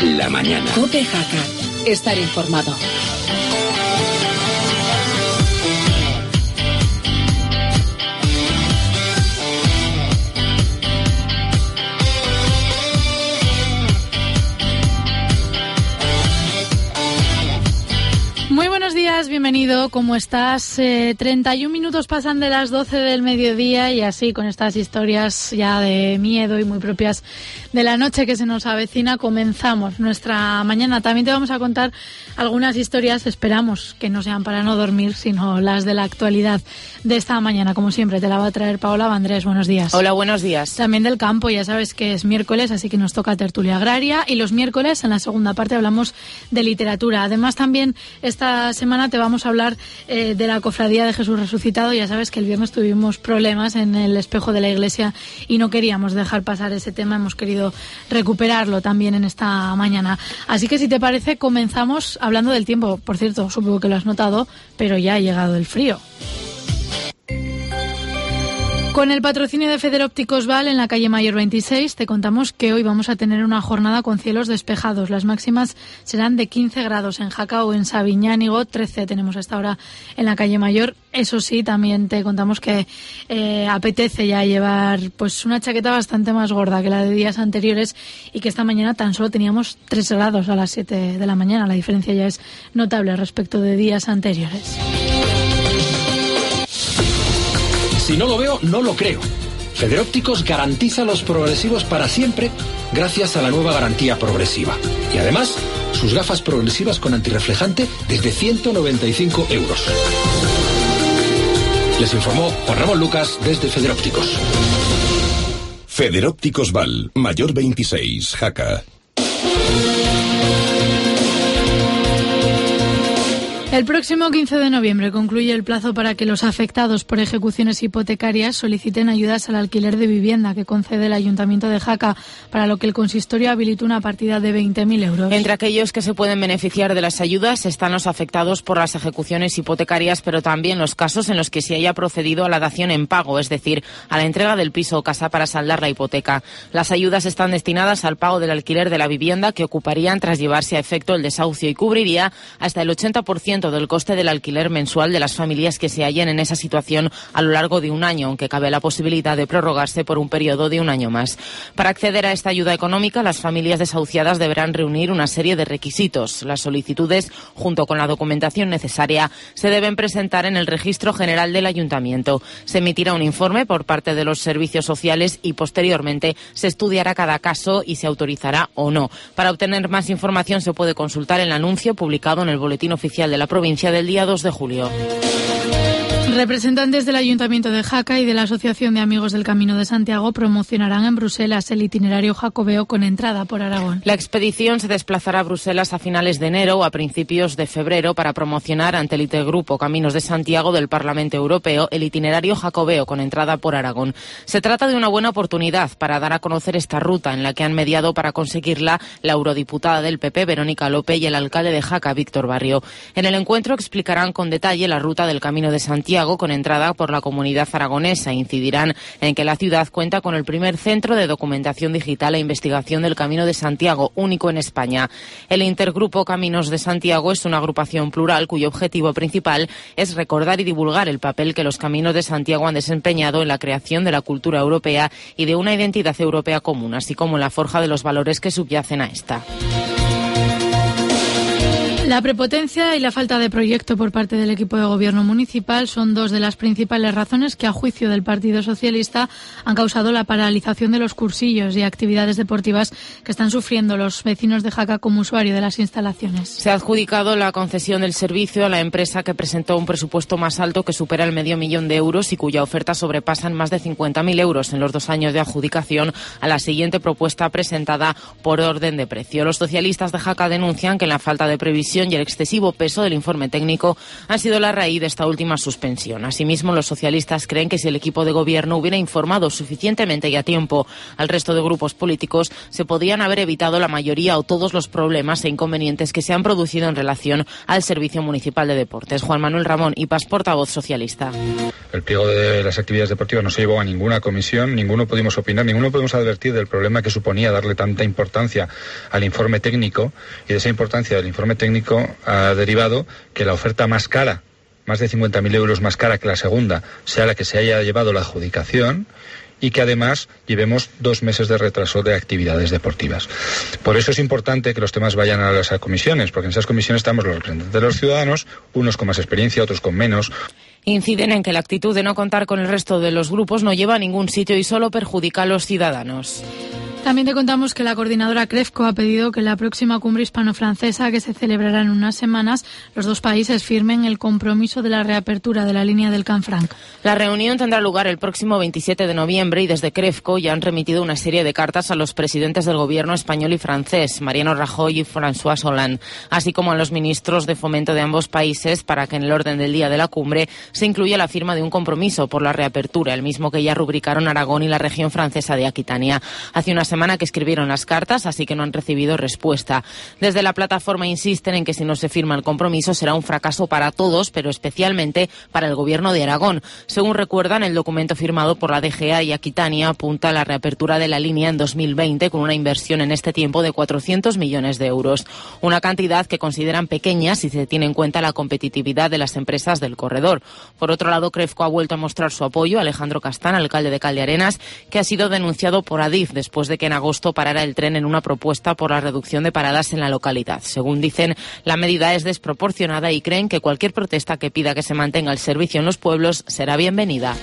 la mañana. COPE Jaca. Estar informado. Muy buenos días, bienvenido, ¿cómo estás? 31 minutos pasan de las 12 del mediodía y así con estas historias ya de miedo y muy propias de la noche que se nos avecina comenzamos nuestra mañana. También te vamos a contar algunas historias, esperamos que no sean para no dormir, sino las de la actualidad de esta mañana. Como siempre te la va a traer Paola Vandrés, buenos días. Hola, buenos días. También del campo, ya sabes que es miércoles, así que nos toca tertulia agraria y los miércoles en la segunda parte hablamos de literatura. Además también esta semana te vamos a hablar de la Cofradía de Jesús Resucitado. Ya sabes que el viernes tuvimos problemas en el espejo de la iglesia y no queríamos dejar pasar ese tema. Hemos querido recuperarlo también en esta mañana. Así que si te parece, comenzamos hablando del tiempo. Por cierto, supongo que lo has notado, pero ya ha llegado el frío. Con el patrocinio de Federópticos Val en la calle Mayor 26, te contamos que hoy vamos a tener una jornada con cielos despejados. Las máximas serán de 15 grados en Jaca o en Sabiñánigo, 13 tenemos hasta ahora en la calle Mayor. Eso sí, también te contamos que apetece ya llevar pues una chaqueta bastante más gorda que la de días anteriores y que esta mañana tan solo teníamos 3 grados a las 7 de la mañana. La diferencia ya es notable respecto de días anteriores. Si no lo veo, no lo creo. Federópticos garantiza los progresivos para siempre gracias a la nueva garantía progresiva. Y además, sus gafas progresivas con antirreflejante desde 195 euros. Les informó Juan Ramón Lucas desde Federópticos. Federópticos Val, Mayor 26, Jaca. El próximo 15 de noviembre concluye el plazo para que los afectados por ejecuciones hipotecarias soliciten ayudas al alquiler de vivienda que concede el Ayuntamiento de Jaca, para lo que el consistorio habilitó una partida de 20.000 euros. Entre aquellos que se pueden beneficiar de las ayudas están los afectados por las ejecuciones hipotecarias, pero también los casos en los que se haya procedido a la dación en pago, es decir, a la entrega del piso o casa para saldar la hipoteca. Las ayudas están destinadas al pago del alquiler de la vivienda que ocuparían tras llevarse a efecto el desahucio y cubriría hasta el 80% del coste del alquiler mensual de las familias que se hallen en esa situación a lo largo de un año, aunque cabe la posibilidad de prorrogarse por un periodo de un año más. Para acceder a esta ayuda económica, las familias desahuciadas deberán reunir una serie de requisitos. Las solicitudes, junto con la documentación necesaria, se deben presentar en el Registro General del Ayuntamiento. Se emitirá un informe por parte de los servicios sociales y posteriormente se estudiará cada caso y se autorizará o no. Para obtener más información se puede consultar el anuncio publicado en el Boletín Oficial de la provincia del día 2 de julio. Representantes del Ayuntamiento de Jaca y de la Asociación de Amigos del Camino de Santiago promocionarán en Bruselas el itinerario jacobeo con entrada por Aragón. La expedición se desplazará a Bruselas a finales de enero o a principios de febrero para promocionar ante el Intergrupo Caminos de Santiago del Parlamento Europeo el itinerario jacobeo con entrada por Aragón. Se trata de una buena oportunidad para dar a conocer esta ruta en la que han mediado para conseguirla la eurodiputada del PP, Verónica Lope, y el alcalde de Jaca, Víctor Barrio. En el encuentro explicarán con detalle la ruta del Camino de Santiago con entrada por la comunidad aragonesa e incidirán en que la ciudad cuenta con el primer centro de documentación digital e investigación del Camino de Santiago, único en España. El Intergrupo Caminos de Santiago es una agrupación plural cuyo objetivo principal es recordar y divulgar el papel que los Caminos de Santiago han desempeñado en la creación de la cultura europea y de una identidad europea común, así como en la forja de los valores que subyacen a esta. La prepotencia y la falta de proyecto por parte del equipo de gobierno municipal son dos de las principales razones que, a juicio del Partido Socialista, han causado la paralización de los cursillos y actividades deportivas que están sufriendo los vecinos de Jaca como usuario de las instalaciones. Se ha adjudicado la concesión del servicio a la empresa que presentó un presupuesto más alto que supera el $500.000 de euros y cuya oferta sobrepasan más de 50.000 euros en los 2 años de adjudicación a la siguiente propuesta presentada por orden de precio. Los socialistas de Jaca denuncian que en la falta de previsión y el excesivo peso del informe técnico han sido la raíz de esta última suspensión. Asimismo, los socialistas creen que si el equipo de gobierno hubiera informado suficientemente y a tiempo al resto de grupos políticos, se podrían haber evitado la mayoría o todos los problemas e inconvenientes que se han producido en relación al Servicio Municipal de Deportes. Juan Manuel Ramón, IPAS, portavoz socialista. El pliego de las actividades deportivas no se llevó a ninguna comisión, ninguno pudimos opinar, ninguno pudimos advertir del problema que suponía darle tanta importancia al informe técnico, y de esa importancia del informe técnico ha derivado que la oferta más cara, más de 50.000 euros más cara que la segunda, sea la que se haya llevado la adjudicación, y que además llevemos 2 meses de retraso de actividades deportivas. Por eso es importante que los temas vayan a las comisiones, porque en esas comisiones estamos los representantes de los ciudadanos, unos con más experiencia, otros con menos. Inciden en que la actitud de no contar con el resto de los grupos no lleva a ningún sitio y solo perjudica a los ciudadanos. También te contamos que la coordinadora CREFCO ha pedido que en la próxima cumbre hispano-francesa, que se celebrará en unas semanas, los dos países firmen el compromiso de la reapertura de la línea del Canfranc. La reunión tendrá lugar el próximo 27 de noviembre y desde CREFCO ya han remitido una serie de cartas a los presidentes del gobierno español y francés, Mariano Rajoy y François Hollande, así como a los ministros de fomento de ambos países, para que en el orden del día de la cumbre se incluya la firma de un compromiso por la reapertura, el mismo que ya rubricaron Aragón y la región francesa de Aquitania. Hace una semana que escribieron las cartas, así que no han recibido respuesta. Desde la plataforma insisten en que si no se firma el compromiso será un fracaso para todos, pero especialmente para el gobierno de Aragón. Según recuerdan, el documento firmado por la DGA y Aquitania apunta a la reapertura de la línea en 2020 con una inversión en este tiempo de 400 millones de euros. Una cantidad que consideran pequeña si se tiene en cuenta la competitividad de las empresas del corredor. Por otro lado, CREFCO ha vuelto a mostrar su apoyo a Alejandro Castán, alcalde de Caldearenas, que ha sido denunciado por Adif después de que en agosto parara el tren en una propuesta por la reducción de paradas en la localidad. Según dicen, la medida es desproporcionada y creen que cualquier protesta que pida que se mantenga el servicio en los pueblos será bienvenida.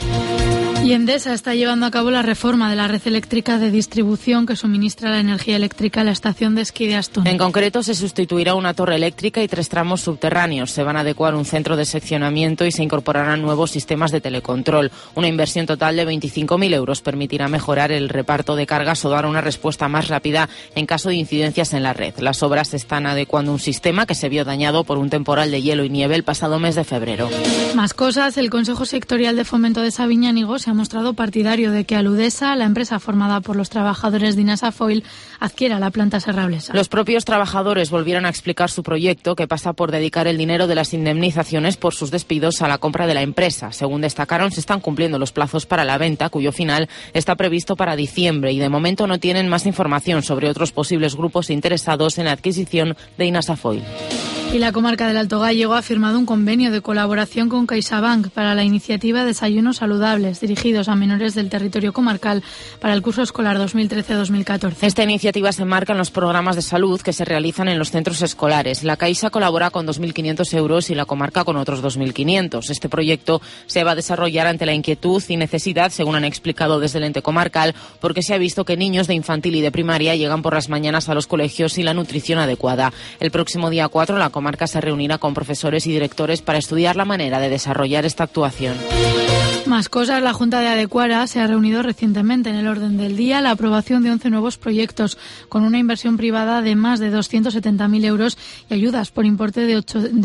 Y Endesa está llevando a cabo la reforma de la red eléctrica de distribución que suministra la energía eléctrica a la estación de esquí de Astún. En concreto, se sustituirá una torre eléctrica y 3 tramos subterráneos. Se van a adecuar un centro de seccionamiento y se incorporarán nuevos sistemas de telecontrol. Una inversión total de 25.000 euros permitirá mejorar el reparto de cargas o dar una respuesta más rápida en caso de incidencias en la red. Las obras están adecuando un sistema que se vio dañado por un temporal de hielo y nieve el pasado mes de febrero. Más cosas. El Consejo Sectorial de Fomento de Sabiñánigo se ha mostrado partidario de que Aludesa, la empresa formada por los trabajadores de Inasa Foil, adquiera la planta serrablesa. Los propios trabajadores volvieron a explicar su proyecto, que pasa por dedicar el dinero de las indemnizaciones por sus despidos a la compra de la empresa. Según destacaron, se están cumpliendo los plazos para la venta, cuyo final está previsto para diciembre, y de momento no tienen más información sobre otros posibles grupos interesados en la adquisición de Inasa Foil. Y la comarca del Alto Gállego ha firmado un convenio de colaboración con CaixaBank para la iniciativa Desayunos Saludables, dirigidos a menores del territorio comarcal para el curso escolar 2013-2014. Esta iniciativa se enmarca en los programas de salud que se realizan en los centros escolares. La Caixa colabora con 2.500 euros y la comarca con otros 2.500. Este proyecto se va a desarrollar ante la inquietud y necesidad, según han explicado desde el ente comarcal, porque se ha visto que niños de infantil y de primaria llegan por las mañanas a los colegios sin la nutrición adecuada. El próximo día 4 la comarca se reunirá con profesores y directores para estudiar la manera de desarrollar esta actuación. Más cosas. La Junta de Adecuara se ha reunido recientemente. En el orden del día, la aprobación de 11 nuevos proyectos con una inversión privada de más de 270.000 euros y ayudas por importe de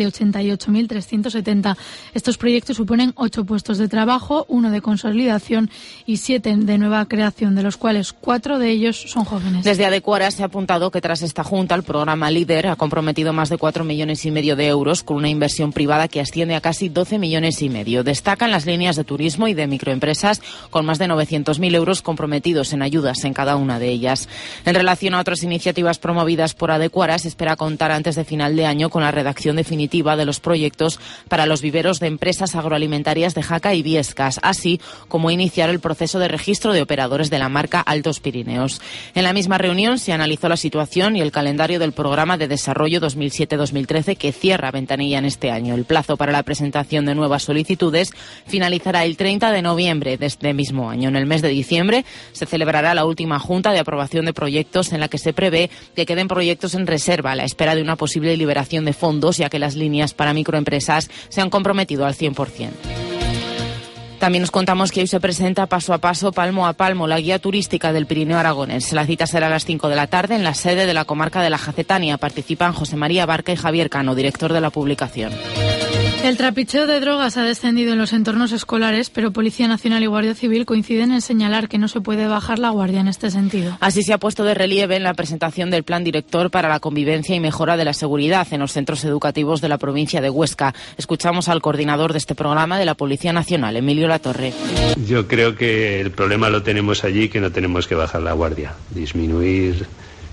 88.370. Estos proyectos suponen 8 puestos de trabajo, 1 de consolidación y 7 de nueva creación, de los cuales 4 de ellos son jóvenes. Desde Adecuara se ha apuntado que tras esta Junta el programa LEADER ha comprometido más de 4,5 millones de euros con una inversión privada que asciende a casi 12,5 millones. Destacan las líneas de turismo y de microempresas con más de 900.000 euros comprometidos en ayudas en cada una de ellas. En relación a otras iniciativas promovidas por Adecuara, se espera contar antes de final de año con la redacción definitiva de los proyectos para los viveros de empresas agroalimentarias de Jaca y Biescas, así como iniciar el proceso de registro de operadores de la marca Altos Pirineos. En la misma reunión se analizó la situación y el calendario del programa de desarrollo 2007-2013 que cierra ventanilla en este año. El plazo para la presentación de nuevas solicitudes finalizará el 30 de noviembre de este mismo año. En el mes de diciembre se celebrará la última junta de aprobación de proyectos en la que se prevé que queden proyectos en reserva a la espera de una posible liberación de fondos, ya que las líneas para microempresas se han comprometido al 100%. También nos contamos que hoy se presenta paso a paso, palmo a palmo, la guía turística del Pirineo aragonés. La cita será a las 5 de la tarde en la sede de la comarca de la Jacetania. Participan José María Barca y Javier Cano, director de la publicación. El trapicheo de drogas ha descendido en los entornos escolares, pero Policía Nacional y Guardia Civil coinciden en señalar que no se puede bajar la guardia en este sentido. Así se ha puesto de relieve en la presentación del Plan Director para la convivencia y mejora de la seguridad en los centros educativos de la provincia de Huesca. Escuchamos al coordinador de este programa de la Policía Nacional, Emilio Latorre. Yo creo que el problema lo tenemos allí, que no tenemos que bajar la guardia. Disminuir,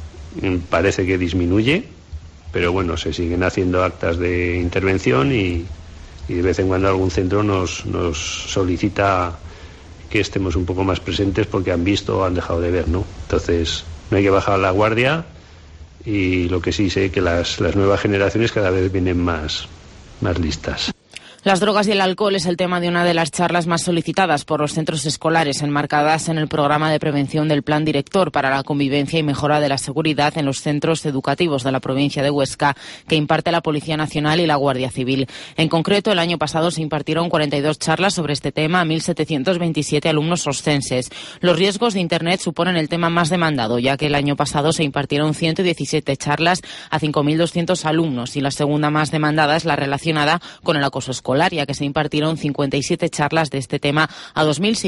parece que disminuye, pero bueno, se siguen haciendo actas de intervención y de vez en cuando algún centro nos solicita que estemos un poco más presentes porque han visto o han dejado de ver, ¿no? Entonces, no hay que bajar la guardia, y lo que sí sé que las nuevas generaciones cada vez vienen más listas. Las drogas y el alcohol es el tema de una de las charlas más solicitadas por los centros escolares, enmarcadas en el programa de prevención del Plan Director para la convivencia y mejora de la seguridad en los centros educativos de la provincia de Huesca, que imparte la Policía Nacional y la Guardia Civil. En concreto, el año pasado se impartieron 42 charlas sobre este tema a 1.727 alumnos oscenses. Los riesgos de Internet suponen el tema más demandado, ya que el año pasado se impartieron 117 charlas a 5.200 alumnos, y la segunda más demandada es la relacionada con el acoso escolar, ya que se impartieron 57 charlas de este tema a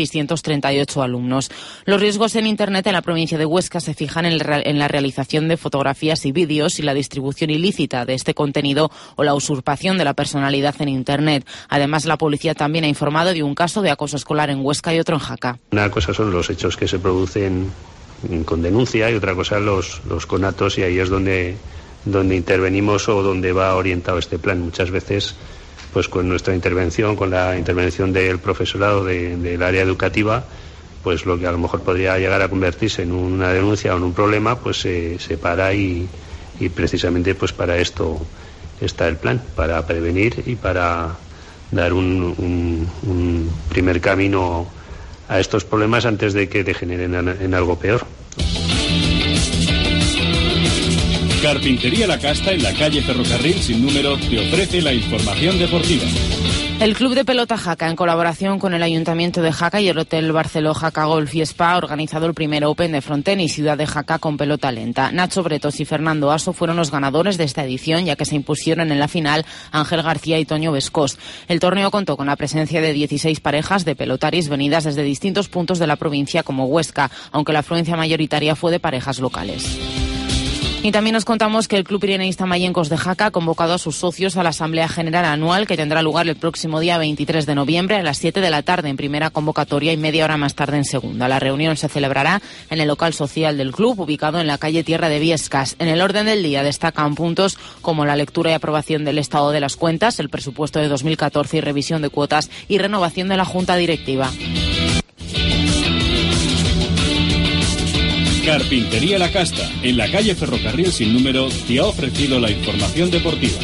2.638 alumnos. Los riesgos en Internet en la provincia de Huesca se fijan en la realización de fotografías y vídeos y la distribución ilícita de este contenido o la usurpación de la personalidad en Internet. Además, la policía también ha informado de un caso de acoso escolar en Huesca y otro en Jaca. Una cosa son los hechos que se producen con denuncia y otra cosa los conatos, y ahí es donde intervenimos o donde va orientado este plan. Muchas veces, pues con nuestra intervención, con la intervención del profesorado del área educativa, pues lo que a lo mejor podría llegar a convertirse en una denuncia o en un problema, pues se para, y precisamente pues para esto está el plan, para prevenir y para dar un primer camino a estos problemas antes de que degeneren en algo peor. Carpintería La Casta, en la calle Ferrocarril sin número, te ofrece la información deportiva. El Club de Pelota Jaca, en colaboración con el Ayuntamiento de Jaca y el Hotel Barceló Jaca Golf y Spa, ha organizado el primer Open de Frontenis Ciudad de Jaca con pelota lenta. Nacho Bretos y Fernando Aso fueron los ganadores de esta edición, ya que se impusieron en la final Ángel García y Toño Vescós. El torneo contó con la presencia de 16 parejas de pelotaris venidas desde distintos puntos de la provincia como Huesca, aunque la afluencia mayoritaria fue de parejas locales. Y también nos contamos que el Club Pireneísta Mayencos de Jaca ha convocado a sus socios a la Asamblea General Anual, que tendrá lugar el próximo día 23 de noviembre a las 7 de la tarde en primera convocatoria y media hora más tarde en segunda. La reunión se celebrará en el local social del club, ubicado en la calle Tierra de Viescas. En el orden del día destacan puntos como la lectura y aprobación del estado de las cuentas, el presupuesto de 2014 y revisión de cuotas y renovación de la Junta Directiva. Carpintería La Casta, en la calle Ferrocarril sin número, te ha ofrecido la información deportiva.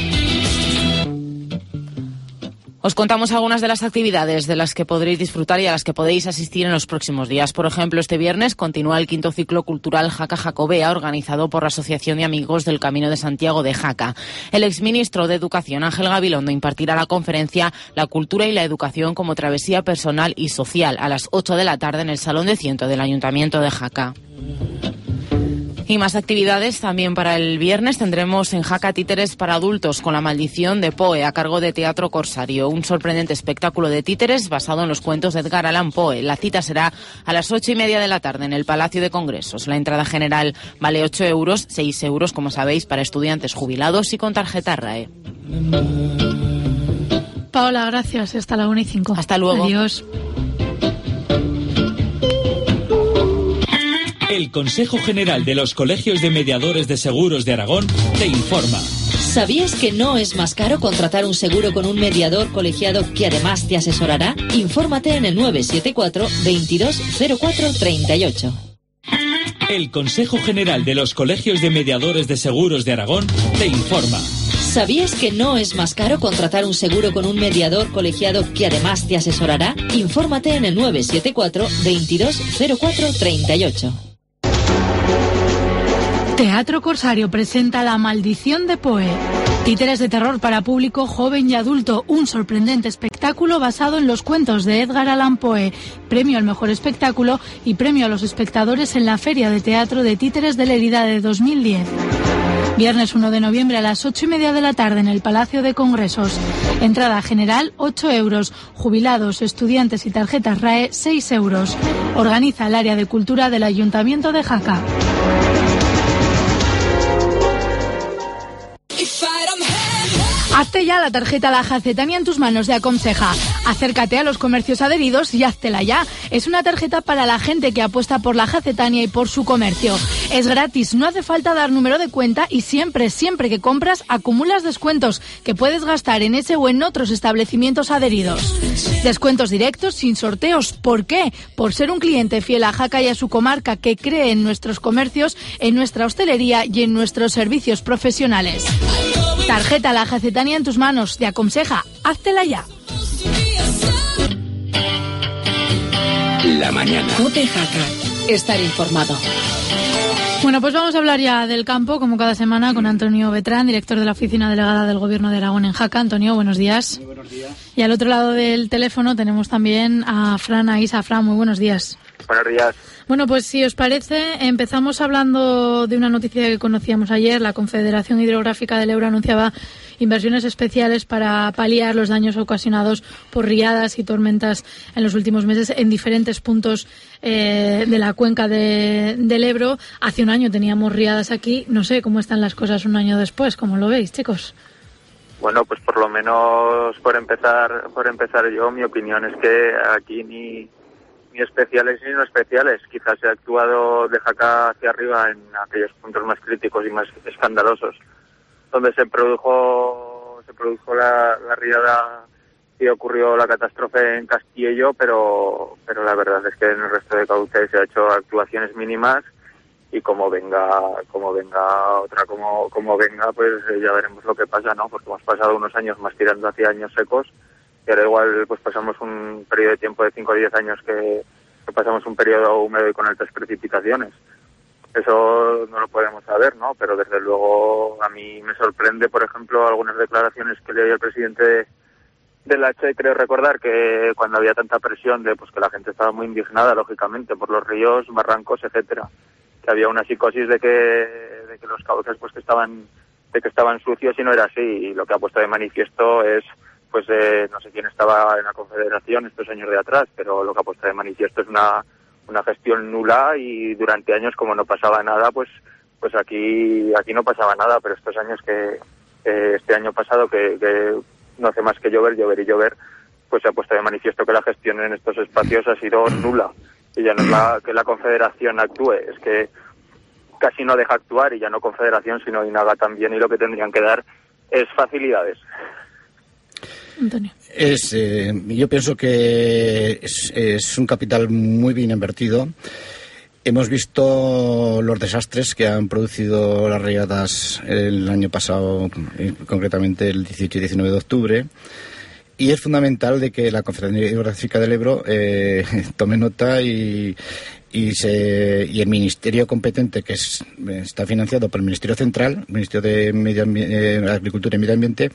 Os contamos algunas de las actividades de las que podréis disfrutar y a las que podéis asistir en los próximos días. Por ejemplo, este viernes continúa el 5º ciclo cultural Jaca Jacobea, organizado por la Asociación de Amigos del Camino de Santiago de Jaca. El exministro de Educación, Ángel Gabilondo, impartirá la conferencia La cultura y la educación como travesía personal y social a las 8 de la tarde en el Salón de Ciento del Ayuntamiento de Jaca. Y más actividades también para el viernes. Tendremos en Jaca títeres para adultos con La maldición de Poe, a cargo de Teatro Corsario. Un sorprendente espectáculo de títeres basado en los cuentos de Edgar Allan Poe. La cita será a las 8:30 de la tarde en el Palacio de Congresos. La entrada general vale 8 euros, 6 euros, como sabéis, para estudiantes jubilados y con tarjeta RAE. Paola, gracias. Hasta la 1:05. Hasta luego. Adiós. El Consejo General de los Colegios de Mediadores de Seguros de Aragón te informa. ¿Sabías que no es más caro contratar un seguro con un mediador colegiado que además te asesorará? Infórmate en el 974 22 04 38. El Consejo General de los Colegios de Mediadores de Seguros de Aragón te informa. ¿Sabías que no es más caro contratar un seguro con un mediador colegiado que además te asesorará? Infórmate en el 974 22 04 38. Teatro Corsario presenta La maldición de Poe. Títeres de terror para público joven y adulto, un sorprendente espectáculo basado en los cuentos de Edgar Allan Poe, premio al mejor espectáculo y premio a los espectadores en la Feria de Teatro de Títeres de Lérida de 2010. Viernes 1 de noviembre a las 8:30 de la tarde en el Palacio de Congresos. Entrada general 8 euros, jubilados, estudiantes y tarjetas RAE 6 euros. Organiza el área de cultura del Ayuntamiento de Jaca. Hazte ya la tarjeta La Jacetania en tus manos de Aconseja. Acércate a los comercios adheridos y háztela ya. Es una tarjeta para la gente que apuesta por La Jacetania y por su comercio. Es gratis, no hace falta dar número de cuenta y siempre que compras acumulas descuentos que puedes gastar en ese o en otros establecimientos adheridos. Descuentos directos sin sorteos. ¿Por qué? Por ser un cliente fiel a Jaca y a su comarca que cree en nuestros comercios, en nuestra hostelería y en nuestros servicios profesionales. Tarjeta La Jacetania en tus manos, te aconseja, háztela ya. La mañana. Cope Jaca, estar informado. Bueno, pues vamos a hablar ya del campo, como cada semana, con Antonio Betrán, director de la Oficina Delegada del Gobierno de Aragón en Jaca. Antonio, buenos días. Muy buenos días. Y al otro lado del teléfono tenemos también a Fran Aisa. Fran, muy buenos días. Buenos días. Bueno, pues si os parece, empezamos hablando de una noticia que conocíamos ayer. La Confederación Hidrográfica del Ebro anunciaba inversiones especiales para paliar los daños ocasionados por riadas y tormentas en los últimos meses en diferentes puntos de la cuenca del Ebro. Hace un año teníamos riadas aquí. No sé cómo están las cosas un año después. ¿Cómo lo veis, chicos? Bueno, pues por lo menos por empezar yo, mi opinión es que aquí ni especiales ni no especiales. Quizás se ha actuado de Jaca hacia arriba en aquellos puntos más críticos y más escandalosos, donde se produjo la riada y ocurrió la catástrofe en Castillo, pero la verdad es que en el resto de cauces se ha hecho actuaciones mínimas y como venga otra como venga, pues ya veremos lo que pasa, ¿no? Porque hemos pasado unos años más tirando hacia años secos y ahora igual pues pasamos un periodo de tiempo de 5 o 10 años que pasamos un periodo húmedo y con altas precipitaciones. Eso no lo podemos saber, ¿no? Pero desde luego a mí me sorprende, por ejemplo, algunas declaraciones que leí al presidente de la Che. Creo recordar que cuando había tanta presión de pues que la gente estaba muy indignada, lógicamente, por los ríos, barrancos, etcétera, que había una psicosis de que los cauces pues que estaban sucios y no era así. Y lo que ha puesto de manifiesto es pues no sé quién estaba en la Confederación estos años de atrás, pero lo que ha puesto de manifiesto es una gestión nula y durante años como no pasaba nada, pues aquí no pasaba nada, pero estos años que este año pasado que no hace más que llover, pues se ha puesto de manifiesto que la gestión en estos espacios ha sido nula y ya no es que la Confederación actúe, es que casi no deja actuar y ya no Confederación sino INAGA también, y lo que tendrían que dar es facilidades. Antonio. Yo pienso que es un capital muy bien invertido. Hemos visto los desastres que han producido las riadas el año pasado, concretamente el 18 y 19 de octubre. Y es fundamental de que la Confederación Hidrográfica del Ebro tome nota y el ministerio competente, que está financiado por el Ministerio Central, el Ministerio de Agricultura y Medio Ambiente,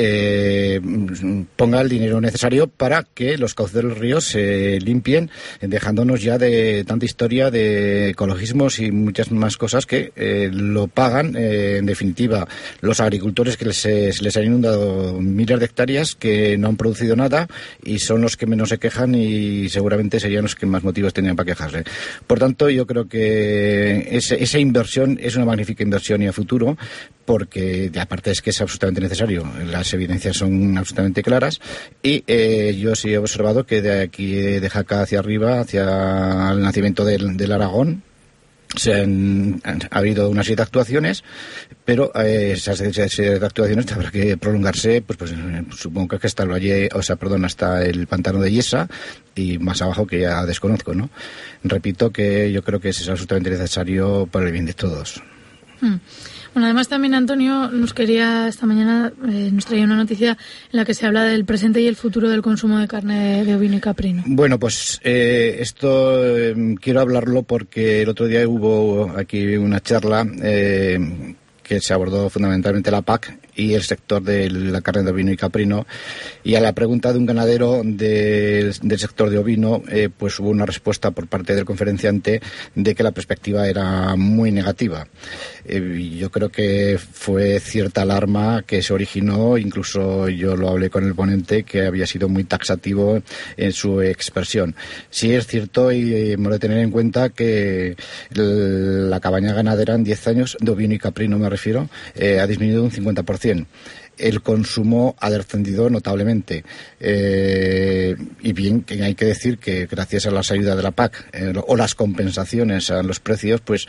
ponga el dinero necesario para que los cauces de los ríos se limpien, dejándonos ya de tanta historia de ecologismos y muchas más cosas que lo pagan, en definitiva, los agricultores que se les han inundado miles de hectáreas que no han producido nada y son los que menos se quejan y seguramente serían los que más motivos tenían para quejarse. Por tanto, yo creo que esa inversión es una magnífica inversión y a futuro, porque aparte es que es absolutamente necesario. Las evidencias son absolutamente claras y yo sí he observado que de aquí de Jaca hacia arriba, hacia el nacimiento del Aragón, ha habido una serie de actuaciones, pero esas serie de actuaciones habrá que prolongarse, pues supongo que hasta el valle, hasta el pantano de Yesa y más abajo, que ya desconozco, ¿no? Repito que yo creo que es absolutamente necesario para el bien de todos. Bueno, además también Antonio nos traía una noticia en la que se habla del presente y el futuro del consumo de carne de ovino y caprino. Bueno, pues esto quiero hablarlo porque el otro día hubo aquí una charla que se abordó fundamentalmente la PAC y el sector de la carne de ovino y caprino. Y a la pregunta de un ganadero del sector de ovino, pues hubo una respuesta por parte del conferenciante de que la perspectiva era muy negativa. Yo creo que fue cierta alarma que se originó, incluso yo lo hablé con el ponente, que había sido muy taxativo en su expresión. Sí es cierto, y hemos de tener en cuenta que la cabaña ganadera en 10 años, de ovino y caprino me refiero, ha disminuido un 50%. El consumo ha descendido notablemente. Y bien, que hay que decir que gracias a las ayudas de la PAC o las compensaciones a los precios, pues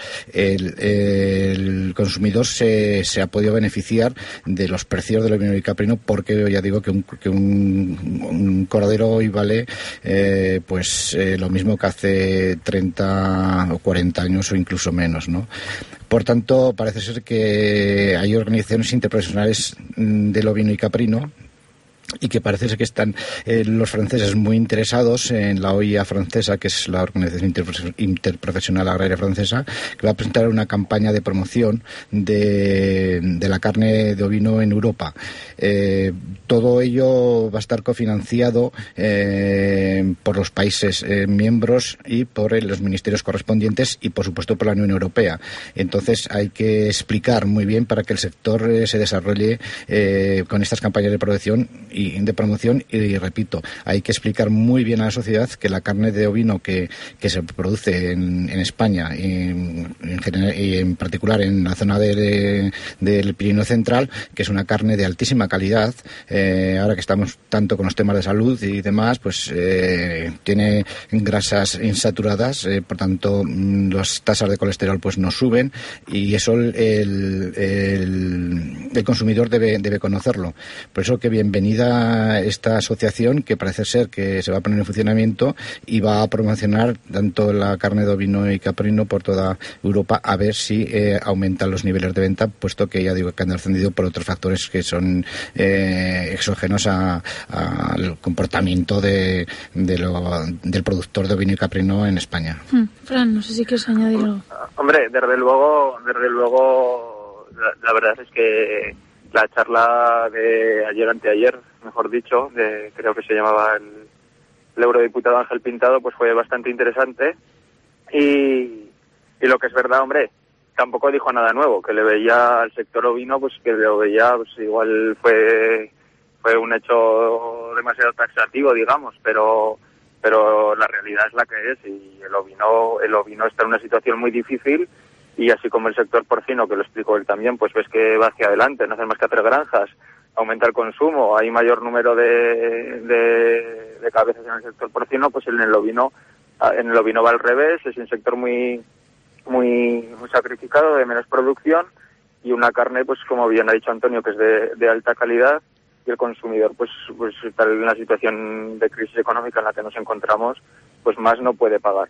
el consumidor se ha podido beneficiar de los precios del ovino y caprino, porque ya digo que un cordero hoy vale pues lo mismo que hace 30 o 40 años o incluso menos, ¿no? Por tanto, parece ser que hay organizaciones interprofesionales del ovino y caprino y que parece ser que están los franceses muy interesados en la OIA francesa, que es la Organización Interprofesional Agraria Francesa, que va a presentar una campaña de promoción de la carne de ovino en Europa. Todo ello va a estar cofinanciado por los países miembros y por los ministerios correspondientes y, por supuesto, por la Unión Europea. Entonces, hay que explicar muy bien para que el sector se desarrolle con estas campañas de promoción y repito, hay que explicar muy bien a la sociedad que la carne de ovino que se produce en España y en particular en la zona del Pirineo Central, que es una carne de altísima calidad, ahora que estamos tanto con los temas de salud y demás, pues tiene grasas insaturadas, por tanto las tasas de colesterol pues no suben, y eso el consumidor debe conocerlo. Por eso que bienvenida esta asociación, que parece ser que se va a poner en funcionamiento y va a promocionar tanto la carne de ovino y caprino por toda Europa, a ver si aumentan los niveles de venta, puesto que ya digo que han descendido por otros factores que son exógenos al comportamiento del productor de ovino y caprino en España. Fran, no sé si quieres añadirlo. Hombre, desde luego, la verdad es que la charla de anteayer, mejor dicho, creo que se llamaba el eurodiputado Ángel Pintado, pues fue bastante interesante. Y lo que es verdad, hombre, tampoco dijo nada nuevo, que le veía al sector ovino, pues que lo veía, pues igual fue un hecho demasiado taxativo, digamos, pero la realidad es la que es, y el ovino está en una situación muy difícil. Y así como el sector porcino, que lo explicó él también, pues ves que va hacia adelante, no hacen más que hacer granjas, aumenta el consumo, hay mayor número de cabezas en el sector porcino, pues en el ovino va al revés, es un sector muy sacrificado, de menos producción, y una carne, pues como bien ha dicho Antonio, que es de alta calidad, y el consumidor pues está en una situación de crisis económica en la que nos encontramos, pues más no puede pagar,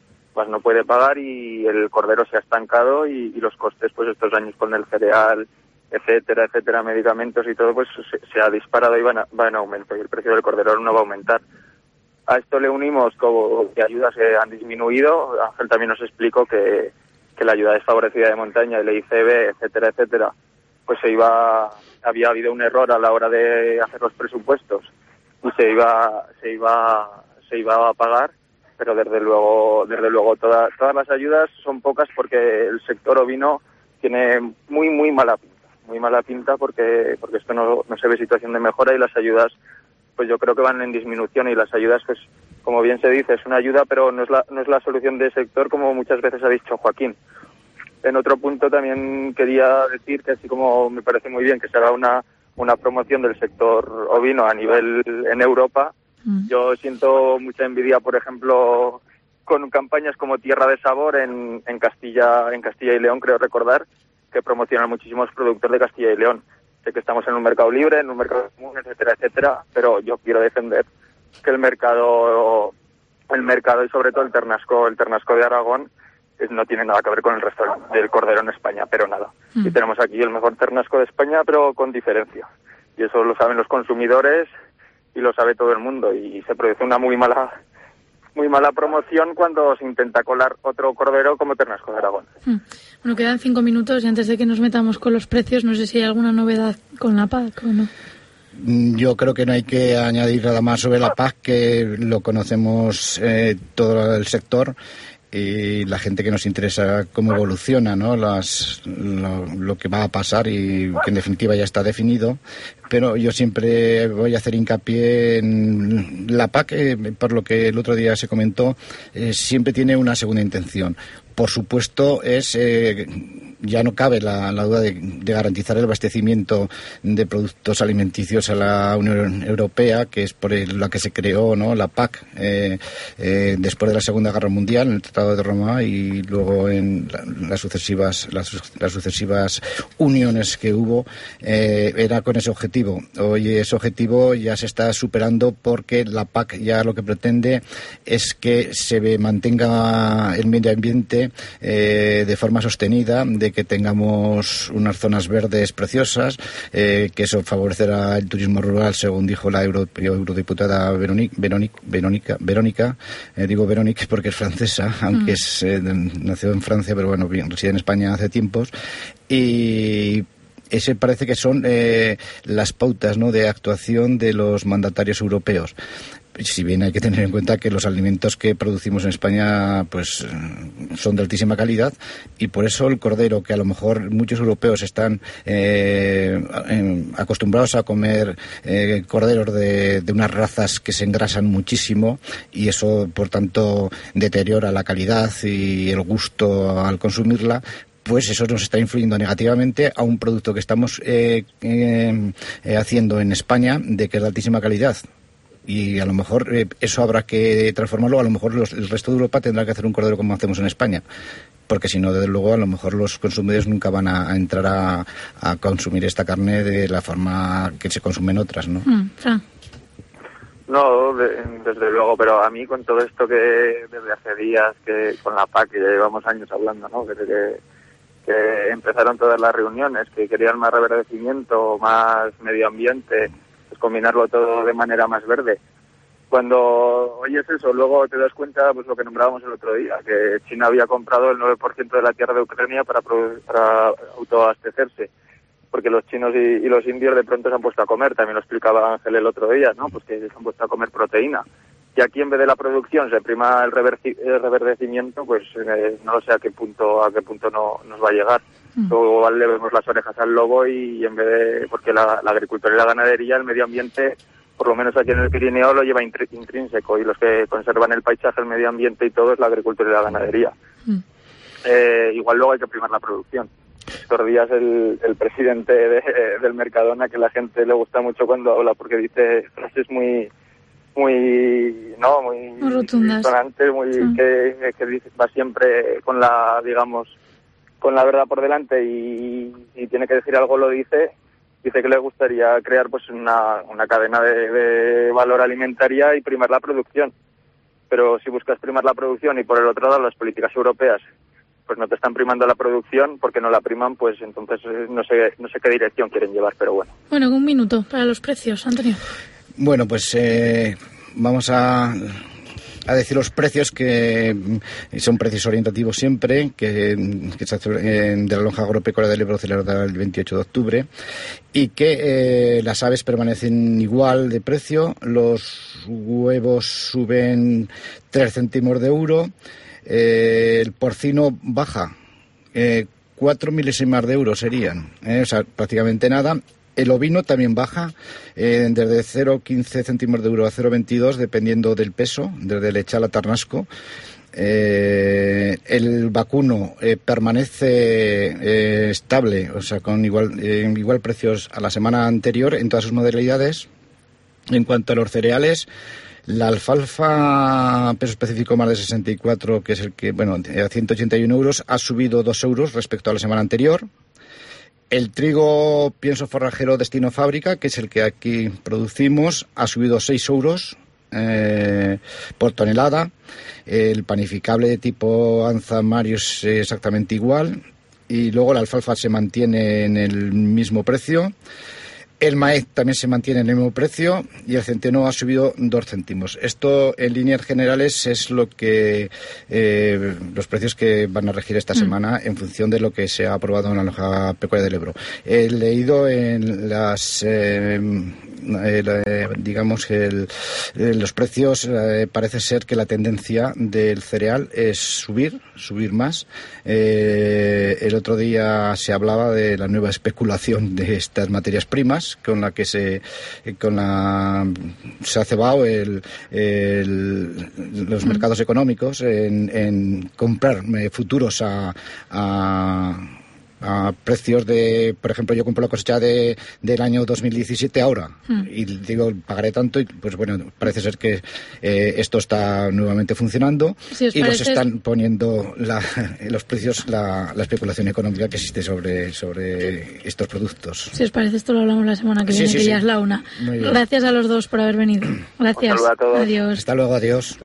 y el cordero se ha estancado, y los costes, pues estos años con el cereal, etcétera, medicamentos y todo, pues se ha disparado y va en aumento, y el precio del cordero no va a aumentar. A esto le unimos que ayudas han disminuido. Ángel también nos explicó que la ayuda desfavorecida de montaña, el ICB, etcétera, pues había habido un error a la hora de hacer los presupuestos y se iba a pagar. Pero desde luego todas las ayudas son pocas, porque el sector ovino tiene muy mala pinta, porque esto no se ve situación de mejora, y las ayudas pues yo creo que van en disminución, y las ayudas, pues como bien se dice, es una ayuda, pero no es la solución del sector, como muchas veces ha dicho Joaquín. En otro punto también quería decir que, así como me parece muy bien que se haga una promoción del sector ovino a nivel en Europa, yo siento mucha envidia, por ejemplo, con campañas como Tierra de Sabor en Castilla y León, creo recordar, que promocionan muchísimos productos de Castilla y León. Sé que estamos en un mercado libre, en un mercado común, etcétera, pero yo quiero defender que el mercado y sobre todo el ternasco de Aragón no tiene nada que ver con el resto del cordero en España, pero nada. Y tenemos aquí el mejor ternasco de España, pero con diferencia. Y eso lo saben los consumidores y lo sabe todo el mundo, y se produce una muy mala promoción cuando se intenta colar otro cordero como ternasco de Aragón. Bueno, quedan 5 minutos, y antes de que nos metamos con los precios, no sé si hay alguna novedad con la PAC, ¿o no? Yo creo que no hay que añadir nada más sobre la PAC, que lo conocemos todo el sector y la gente que nos interesa cómo evoluciona, ¿no? Lo que va a pasar y que en definitiva ya está definido. Pero yo siempre voy a hacer hincapié en la PAC, por lo que el otro día se comentó, siempre tiene una segunda intención. Por supuesto, ya no cabe la duda de garantizar el abastecimiento de productos alimenticios a la Unión Europea, que es por la que se creó, ¿no?, la PAC después de la Segunda Guerra Mundial, en el Tratado de Roma, y luego en las sucesivas uniones que hubo, era con ese objetivo. Hoy ese objetivo ya se está superando, porque la PAC ya lo que pretende es que se mantenga el medio ambiente de forma sostenida, de que tengamos unas zonas verdes preciosas, que eso favorecerá el turismo rural, según dijo la eurodiputada Verónica, digo Verónica porque es francesa, aunque nació en Francia, pero bueno, reside en España hace tiempos, y ese parece que son las pautas, ¿no?, de actuación de los mandatarios europeos. Si bien hay que tener en cuenta que los alimentos que producimos en España pues son de altísima calidad, y por eso el cordero, que a lo mejor muchos europeos están acostumbrados a comer corderos de unas razas que se engrasan muchísimo, y eso por tanto deteriora la calidad y el gusto al consumirla, pues eso nos está influyendo negativamente a un producto que estamos haciendo en España, de que es de altísima calidad. Y a lo mejor eso habrá que transformarlo. A lo mejor el resto de Europa tendrá que hacer un cordero como hacemos en España, porque si no, desde luego, a lo mejor los consumidores nunca van a entrar a consumir esta carne de la forma que se consume en otras, ¿no? No, desde luego, pero a mí con todo esto que desde hace días, que con la PAC, que ya llevamos años hablando, ¿no?, desde que empezaron todas las reuniones, que querían más reverdecimiento, más medio ambiente, pues combinarlo todo de manera más verde. Cuando oyes eso, luego te das cuenta, pues lo que nombrábamos el otro día, que China había comprado el 9% de la tierra de Ucrania para autoabastecerse, porque los chinos y los indios de pronto se han puesto a comer, también lo explicaba Ángel el otro día, ¿no?, pues que se han puesto a comer proteína. Y aquí, en vez de la producción, se prima el reverdecimiento, pues no sé a qué punto no nos va a llegar. Luego igual le vemos las orejas al lobo, y en vez de... Porque la agricultura y la ganadería, el medio ambiente, por lo menos aquí en el Pirineo, lo lleva intrínseco, y los que conservan el paisaje, el medio ambiente y todo es la agricultura y la ganadería. Igual luego hay que primar la producción. Estos días el presidente del Mercadona, que la gente le gusta mucho cuando habla, porque dice frases muy rotundas, sonantes, que va siempre con la verdad por delante, y tiene que decir algo, lo dice que le gustaría crear pues una cadena de valor alimentaria y primar la producción. Pero si buscas primar la producción y por el otro lado las políticas europeas pues no te están primando la producción, porque no la priman, pues entonces no sé qué dirección quieren llevar, pero bueno. Bueno, 1 minuto para los precios, Antonio. Bueno, pues vamos a decir los precios, que son precios orientativos siempre, que se hace de la lonja agropecuaria del Ebro, celebrada el 28 de octubre, y que las aves permanecen igual de precio, los huevos suben 3 céntimos de euro, el porcino baja 4 milésimas de euro serían, o sea, prácticamente nada. El ovino también baja desde 0,15 céntimos de euro a 0,22, dependiendo del peso, desde lechal a ternasco. El vacuno permanece estable, o sea, con igual precios a la semana anterior en todas sus modalidades. En cuanto a los cereales, la alfalfa peso específico más de 64, que es el que, a 181 euros, ha subido 2 euros respecto a la semana anterior. El trigo pienso forrajero destino fábrica, que es el que aquí producimos, ha subido 6 euros por tonelada. El panificable de tipo Anza Mario es exactamente igual. Y luego la alfalfa se mantiene en el mismo precio. El maíz también se mantiene en el mismo precio y el centeno ha subido 2 céntimos. Esto, en líneas generales, es lo que los precios que van a regir esta semana en función de lo que se ha aprobado en la lonja pecuaria del Ebro. He leído en las los precios, parece ser que la tendencia del cereal es subir más. El otro día se hablaba de la nueva especulación de estas materias primas con la que se ha cebado los mercados económicos en comprar futuros a precios de, por ejemplo, yo compro la cosecha del año 2017 ahora y digo, pagaré tanto y pues bueno, parece ser que esto está nuevamente funcionando y nos están poniendo los precios, la especulación económica que existe sobre estos productos. Si os parece, esto lo hablamos la semana que viene, ya es la 1. Gracias a los dos por haber venido. Gracias. Un saludo a todos. Adiós. Hasta luego, adiós.